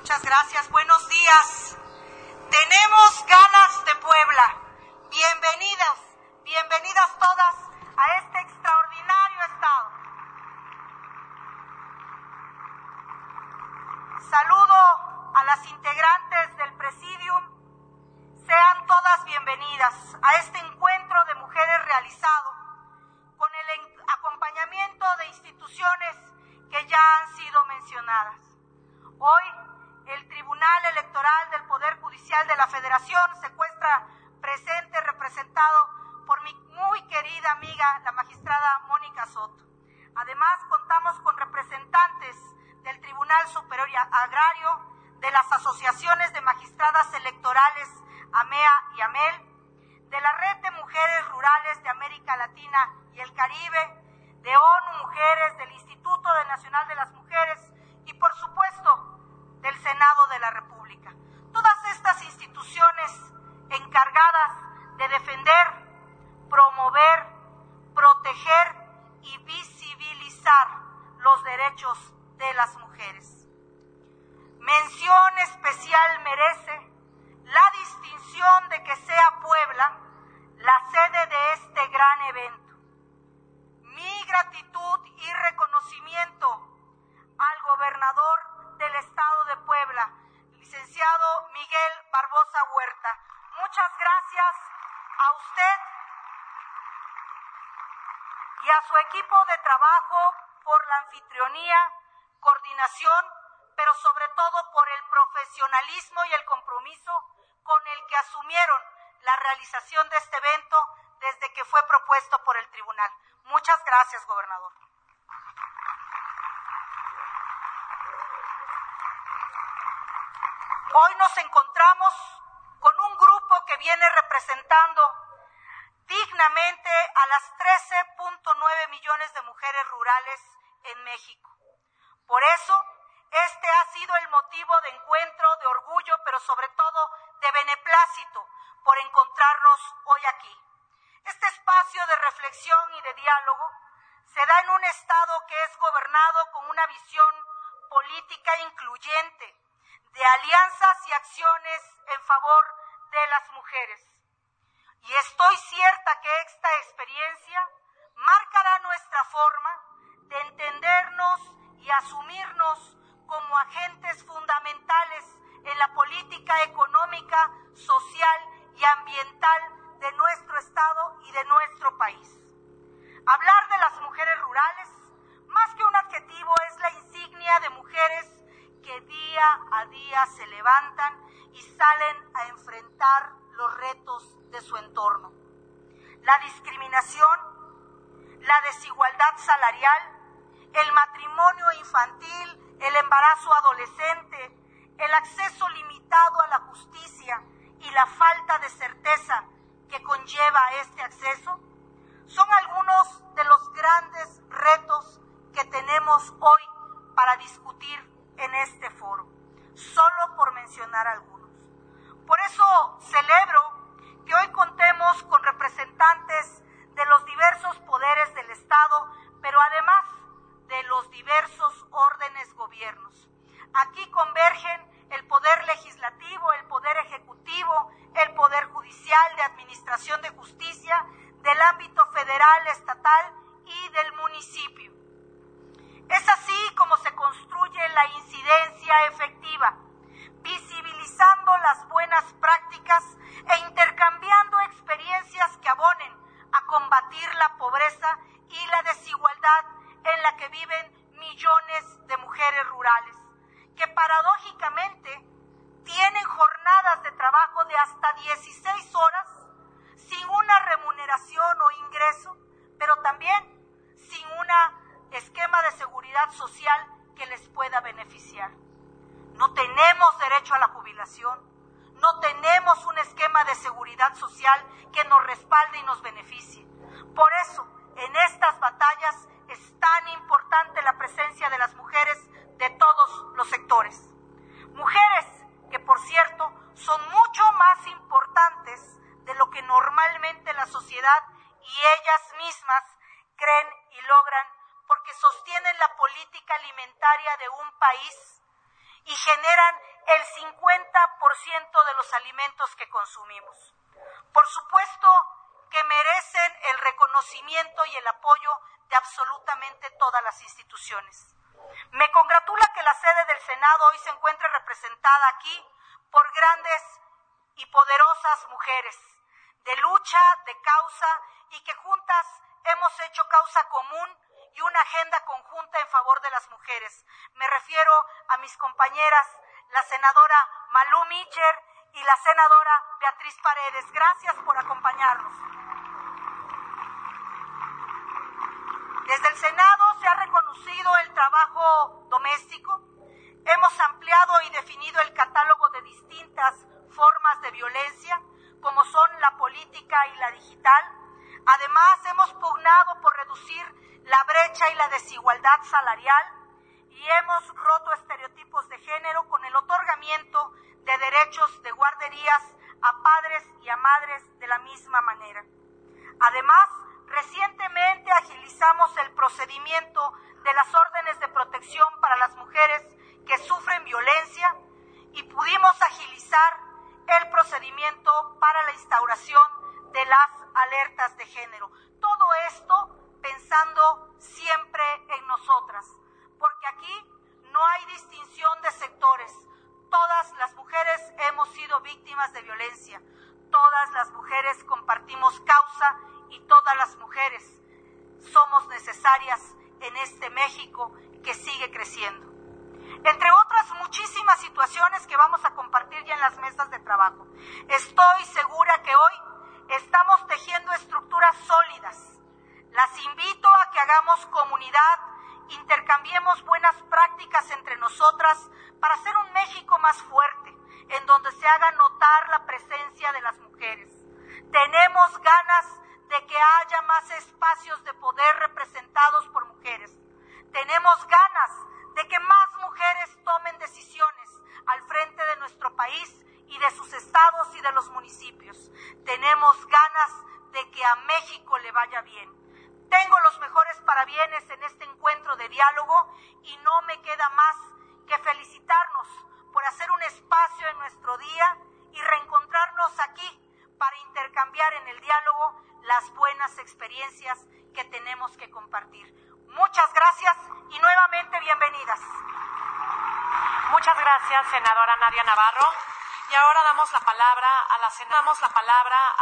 Muchas gracias. Buenos días. Tenemos ganas de Puebla. Bienvenidas todas a este extraordinario estado. Saludo a las integrantes del Presidium. Sean todas bienvenidas a este encuentro de mujeres realizado con el acompañamiento de instituciones que ya han sido mencionadas. Hoy, el Tribunal Electoral del Poder Judicial de la Federación se encuentra presente, representado por mi muy querida amiga, la magistrada Mónica Soto. Además, contamos con representantes del Tribunal Superior Agrario, de las asociaciones de magistradas electorales AMEA y AMEL, de la Red de Mujeres Rurales de América Latina y el Caribe, de ONU Mujeres, del Instituto Nacional de las Mujeres y, por supuesto, del Senado de la República. Todas estas instituciones encargadas de defender, promover, proteger y visibilizar los derechos de las mujeres. Mención especial merece la distinción de que sea Puebla la sede de este gran evento. Mi gratitud y reconocimiento al gobernador del estado de Puebla, licenciado Miguel Barbosa Huerta. Muchas gracias a usted y a su equipo de trabajo por la anfitrionía, coordinación, pero sobre todo por el profesionalismo y el compromiso con el que asumieron la realización de este evento desde que fue propuesto por el tribunal. Muchas gracias, gobernador. Hoy nos encontramos con un grupo que viene representando dignamente a las 13.9 millones de mujeres rurales en México. Por eso, este ha sido el motivo de encuentro, de orgullo, pero sobre todo de beneplácito por encontrarnos hoy aquí. Este espacio de reflexión y de diálogo se da en un estado que es gobernado con una visión política incluyente, de alianzas y acciones en favor de las mujeres. Y estoy cierta que esta experiencia marcará nuestra forma de entendernos y asumirnos como agentes fundamentales en la política económica, social y ambiental de nuestro estado y de nuestro país. Hablar de las mujeres rurales, más que un adjetivo, es la insignia de mujeres que día a día se levantan y salen a enfrentar los retos de su entorno. La discriminación, la desigualdad salarial, el matrimonio infantil, el embarazo adolescente, el acceso limitado a la justicia y la falta de certeza que conlleva este acceso, son algunos de los grandes retos que tenemos hoy para discutir en este foro, solo por mencionar algunos. Por eso celebro que hoy contemos con representantes de los diversos poderes del Estado, pero además de los diversos órdenes gobiernos. Aquí convergen el poder legislativo, el poder ejecutivo, el poder judicial, de administración de justicia, del ámbito federal, estatal y del municipio. Es así como se construye la incidencia efectiva, visibilizando las buenas prácticas e intercambiando experiencias que abonen a combatir la pobreza y la desigualdad en la que viven millones de mujeres rurales, que paradójicamente tienen jornadas de trabajo de hasta 16 horas sin una remuneración o ingreso, pero también sin un esquema de seguridad social que les pueda beneficiar. No tenemos derecho a la jubilación, no tenemos un esquema de seguridad social que nos respalde y nos beneficie. Por eso, en estas batallas es tan importante la presencia de las mujeres de todos los sectores. Mujeres que, por cierto, son mucho más importantes de lo que normalmente la sociedad y ellas mismas creen y logran, porque sostienen la política alimentaria de un país y generan el 50% de los alimentos que consumimos. Por supuesto que merecen el reconocimiento y el apoyo de absolutamente todas las instituciones. Me congratula que la sede del Senado hoy se encuentre representada aquí por grandes y poderosas mujeres de lucha, de causa, y que juntas hemos hecho causa común y una agenda conjunta en favor de las mujeres. Me refiero a mis compañeras, la senadora Malú Micher y la senadora Beatriz Paredes. Gracias por acompañarnos. Desde el Senado se ha reconocido el trabajo doméstico. Hemos ampliado y definido el catálogo de distintas formas de violencia, como son la política y la digital. Además, hemos pugnado por reducir la brecha y la desigualdad salarial y hemos roto estereotipos de género con el otorgamiento de derechos de guarderías a padres y a madres de la misma manera. Además, recientemente agilizamos el procedimiento de las órdenes de protección para las mujeres que sufren violencia y pudimos agilizar el procedimiento para la instauración de las alertas de género. Todo esto pensando siempre en nosotras, porque aquí no hay distinción de sectores. Todas las mujeres hemos sido víctimas de violencia, todas las mujeres compartimos causa y todas las mujeres somos necesarias en este México que sigue creciendo. Entre otras muchísimas situaciones que vamos a compartir ya en las mesas de trabajo. Estoy segura que hoy estamos tejiendo estructuras sólidas. Las invito a que hagamos comunidad, intercambiemos buenas prácticas entre nosotras para hacer un México más fuerte, en donde se haga notar la presencia de las mujeres. Tenemos ganas de que haya más espacios de poder representados por mujeres. Tenemos ganas de que más mujeres tomen decisiones al frente de nuestro país y de sus estados y de los municipios. Tenemos ganas de que a México le vaya bien. Tengo los mejores parabienes en este encuentro de diálogo y no me queda más que felicitarnos por hacer un espacio en nuestro día y reencontrarnos aquí para intercambiar en el diálogo las buenas experiencias que tenemos que compartir. Muchas gracias y nuevamente bienvenidas. Muchas gracias, senadora Nadia Navarro. Y ahora damos la palabra a la senadora.